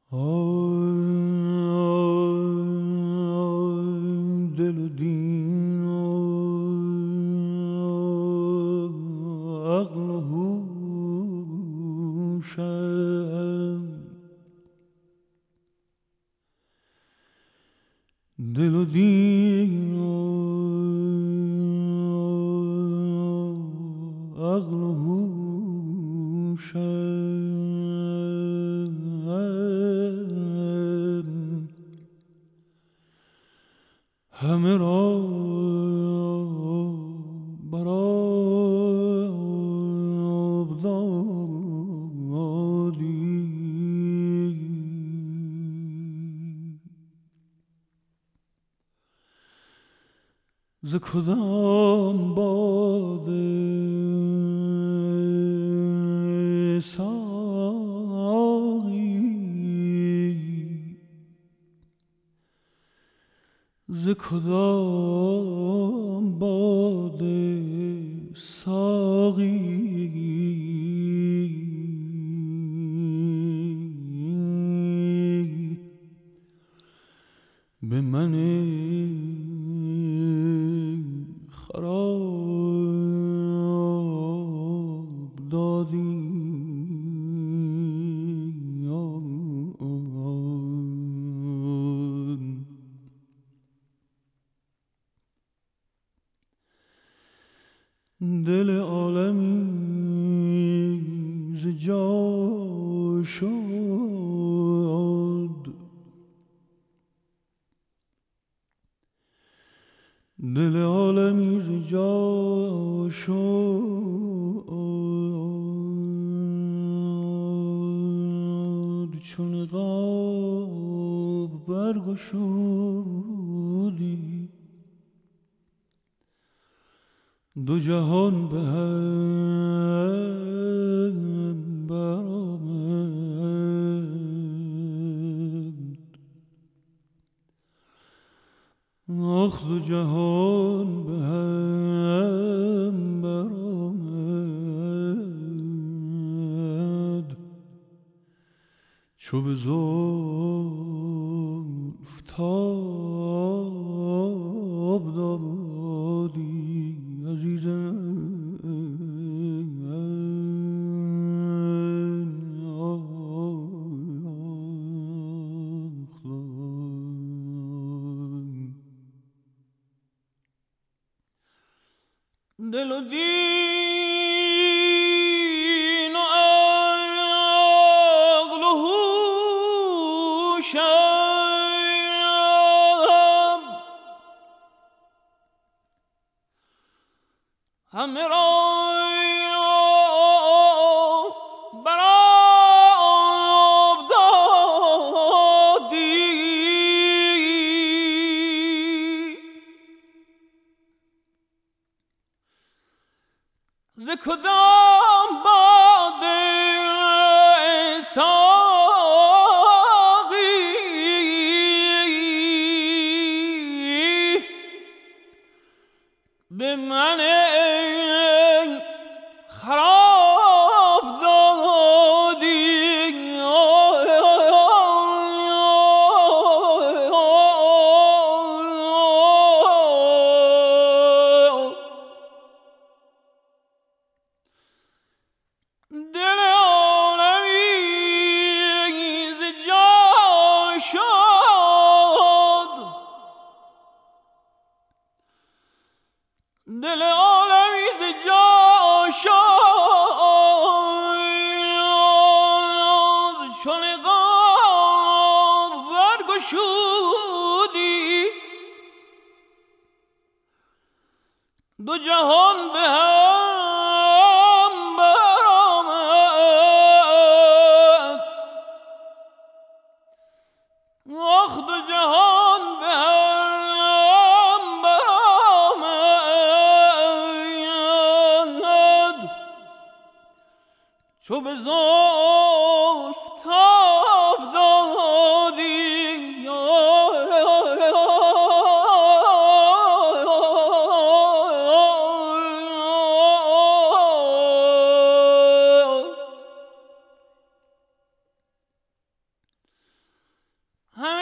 دل و دین و عقل و هوشم، دل و دین و عقل و هوشم، همه را برآب دادی. ز کدام باده ز کدام باده ساقی به من خراب دادی. دل عالمی ز جا شد، دل عالمی ز جا شد، چون نقاب برگشودی، دو جهان به هم برآمد. آخ دو جهان به هم برآمد، چو به زلف تاب دادی عزیزم. دل و دین و عقل و هوشم، همه را برآب دادی. ز کدام باده ساقی به من خراب دادی. دل عالمی ز جا شد، دل عالمی ز جا شد، چون نقاب برگشودی، دو جهان به هم برآمد. آخ دو جهان به هم برآمد، چو به زلف تاب دادی.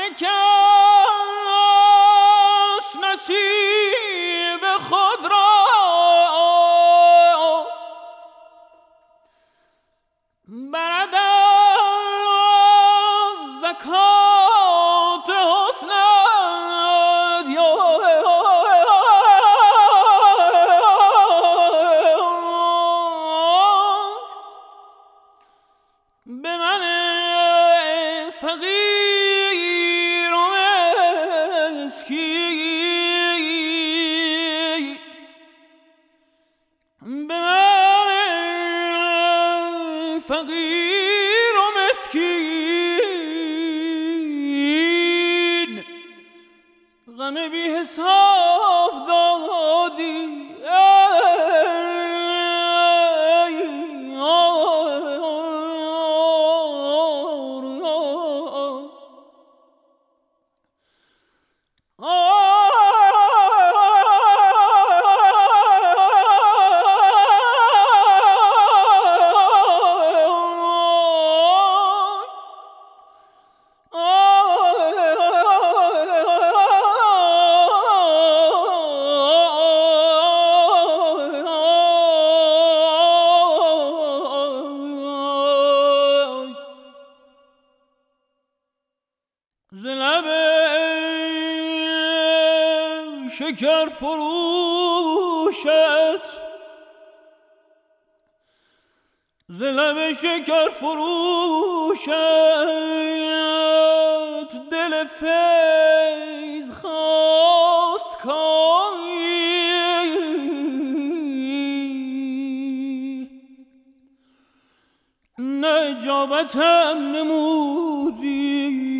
کس نصیب خود را برد از زکات حسنت به من فقیر و مسکین، به من فقیر و مسکین غم بی حساب دادی. ز لب شکر فروشت، ز لب شکر فروشت دل فیض خواست کاری، نه اجابتم نمودی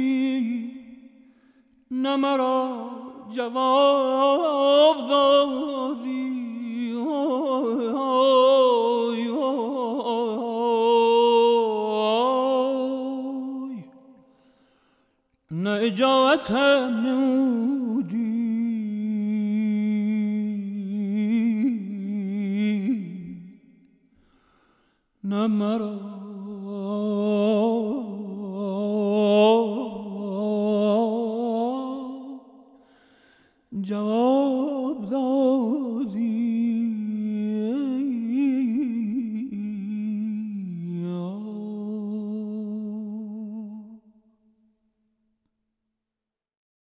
نه مرا جواب دادی. نه اجابتم نمودی نه مرا جواب دادی.